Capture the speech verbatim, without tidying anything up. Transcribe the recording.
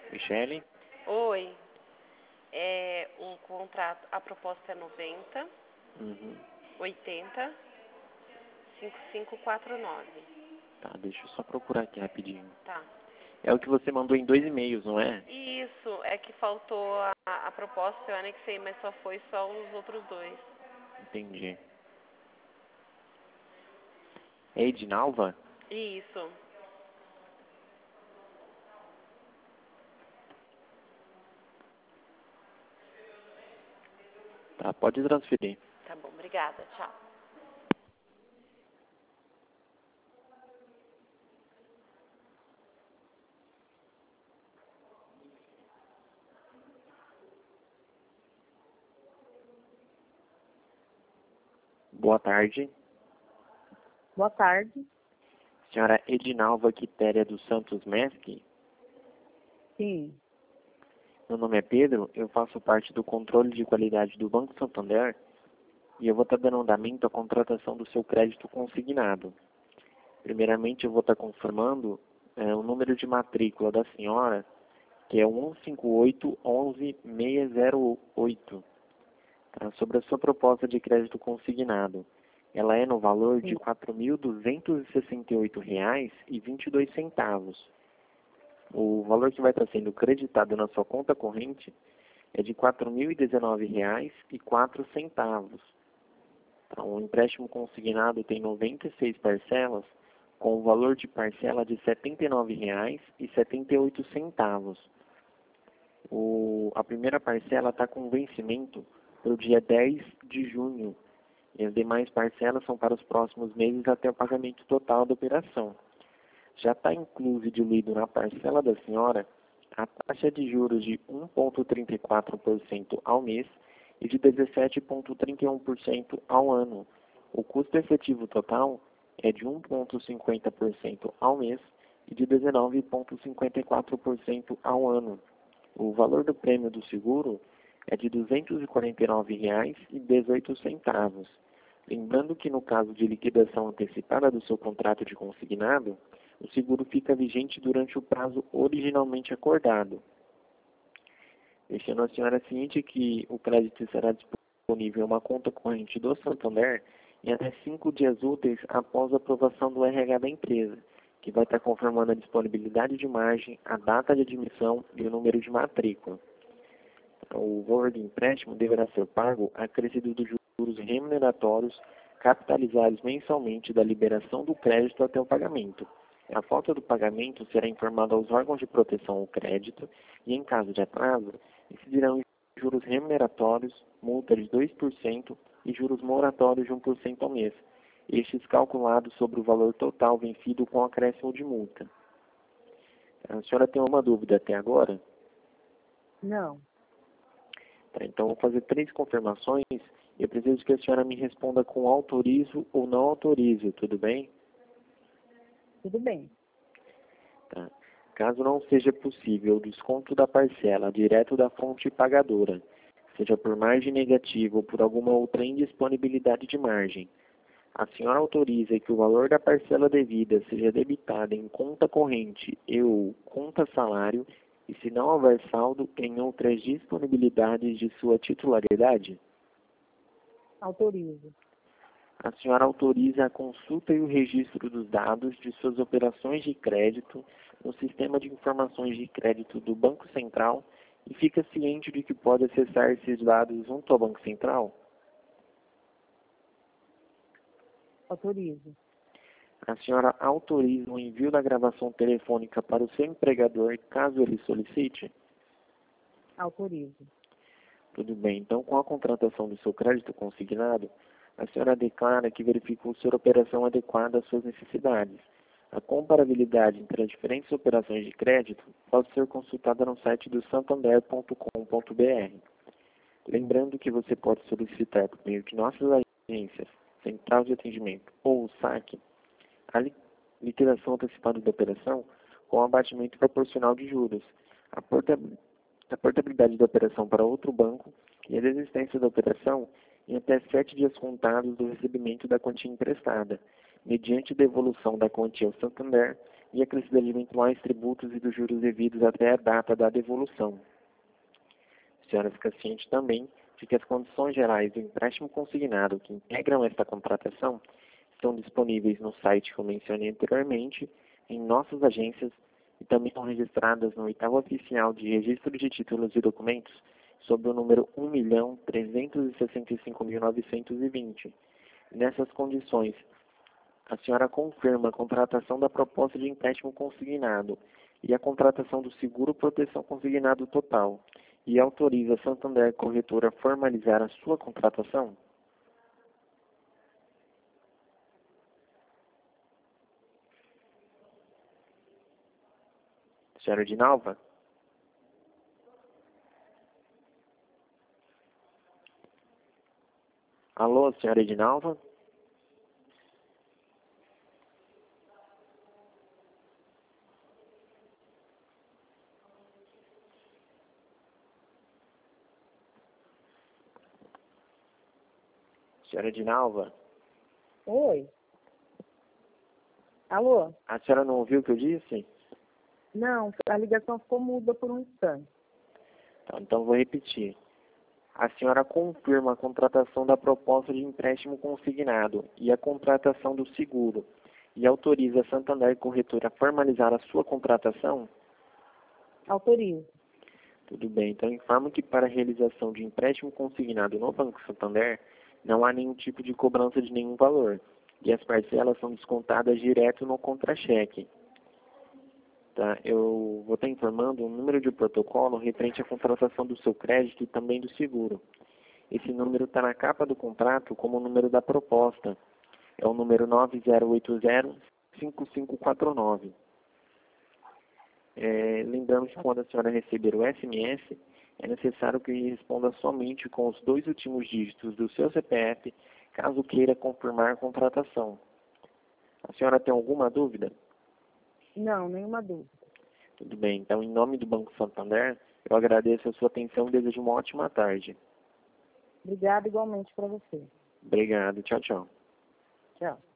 Michele? Oi, é o contrato, a proposta é noventa, Uhum. oitenta, cinquenta e cinco quarenta e nove. Tá, deixa eu só procurar aqui rapidinho. Tá. É o que você mandou em dois e-mails, não é? Isso, é que faltou a, a proposta, eu anexei, mas só foi só os outros dois. Entendi. É Edinalva? Isso. Tá, pode transferir. Tá bom, obrigada, tchau. Boa tarde. Boa tarde. Senhora Edinalva Quitéria dos Santos Mesque? Sim. Meu nome é Pedro, eu faço parte do controle de qualidade do Banco Santander e eu vou estar dando andamento à contratação do seu crédito consignado. Primeiramente, eu vou estar confirmando é, o número de matrícula da senhora, que é um cinco oito um um seis zero oito, tá? Sobre a sua proposta de crédito consignado. Ela é no valor de quatro mil duzentos e sessenta e oito reais e vinte e dois centavos. O valor que vai estar sendo creditado na sua conta corrente é de quatro mil e dezenove reais e quatro centavos. Então, o empréstimo consignado tem noventa e seis parcelas, com o valor de parcela de setenta e nove reais e setenta e oito centavos. O, a primeira parcela está com vencimento para o dia dez de junho, e as demais parcelas são para os próximos meses até o pagamento total da operação. Já está incluso e diluído na parcela da senhora a taxa de juros de um vírgula trinta e quatro por cento ao mês e de dezessete vírgula trinta e um por cento ao ano. O custo efetivo total é de um vírgula cinquenta por cento ao mês e de dezenove vírgula cinquenta e quatro por cento ao ano. O valor do prêmio do seguro é de duzentos e quarenta e nove reais e dezoito centavos. Lembrando que no caso de liquidação antecipada do seu contrato de consignado, o seguro fica vigente durante o prazo originalmente acordado. Deixando a senhora ciente que o crédito será disponível em uma conta corrente do Santander em até cinco dias úteis após a aprovação do R H da empresa, que vai estar confirmando a disponibilidade de margem, a data de admissão e o número de matrícula. O valor do empréstimo deverá ser pago acrescido dos juros remuneratórios capitalizados mensalmente da liberação do crédito até o pagamento. A falta do pagamento será informada aos órgãos de proteção ao crédito e, em caso de atraso, incidirão juros remuneratórios, multa de dois por cento e juros moratórios de um por cento ao mês, estes calculados sobre o valor total vencido com acréscimo de multa. A senhora tem uma dúvida até agora? Não. Tá, então, vou fazer três confirmações e eu preciso que a senhora me responda com autorizo ou não autorizo, tudo bem? Tudo bem. Tá. Caso não seja possível o desconto da parcela direto da fonte pagadora, seja por margem negativa ou por alguma outra indisponibilidade de margem, a senhora autoriza que o valor da parcela devida seja debitada em conta corrente e ou conta salário e, se não houver saldo, em outras disponibilidades de sua titularidade? Autorizo. A senhora autoriza a consulta e o registro dos dados de suas operações de crédito no Sistema de Informações de Crédito do Banco Central e fica ciente de que pode acessar esses dados junto ao Banco Central? Autorizo. A senhora autoriza o envio da gravação telefônica para o seu empregador caso ele solicite? Autorizo. Tudo bem. Então, com a contratação do seu crédito consignado, a senhora declara que verificou ser operação adequada às suas necessidades. A comparabilidade entre as diferentes operações de crédito pode ser consultada no site do santander ponto com ponto br. Lembrando que você pode solicitar por meio de nossas agências, central de atendimento ou o saque, a li liquidação antecipada da operação com abatimento proporcional de juros, a, porta a portabilidade da operação para outro banco e a desistência da operação em até sete dias contados do recebimento da quantia emprestada, mediante devolução da quantia ao Santander e acrescida de eventuais tributos e dos juros devidos até a data da devolução. A senhora fica ciente também de que as condições gerais do empréstimo consignado que integram esta contratação estão disponíveis no site que eu mencionei anteriormente, em nossas agências, e também estão registradas no oitavo oficial de registro de títulos e documentos, sob o número um milhão trezentos e sessenta e cinco mil novecentos e vinte. Nessas condições, a senhora confirma a contratação da proposta de empréstimo consignado e a contratação do seguro proteção consignado total, e autoriza a Santander Corretora a formalizar a sua contratação? Senhora Edinalva? Alô, senhora Edinalva? Senhora Edinalva? Oi. Alô? A senhora não ouviu o que eu disse? Não, a ligação ficou muda por um instante. Então, então vou repetir. A senhora confirma a contratação da proposta de empréstimo consignado e a contratação do seguro e autoriza a Santander Corretora a formalizar a sua contratação? Autorizo. Tudo bem, então informo que para a realização de empréstimo consignado no Banco Santander não há nenhum tipo de cobrança de nenhum valor e as parcelas são descontadas direto no contra-cheque. Tá? Eu vou estar informando um número de protocolo referente à contratação do seu crédito e também do seguro. Esse número está na capa do contrato como o número da proposta. É o número nove zero oito zero, cinco cinco quatro nove. É, lembrando que quando a senhora receber o S M S, é necessário que responda somente com os dois últimos dígitos do seu C P F, caso queira confirmar a contratação. A senhora tem alguma dúvida? Não, nenhuma dúvida. Tudo bem, então em nome do Banco Santander, eu agradeço a sua atenção e desejo uma ótima tarde. Obrigada igualmente para você. Obrigado, tchau, tchau. Tchau.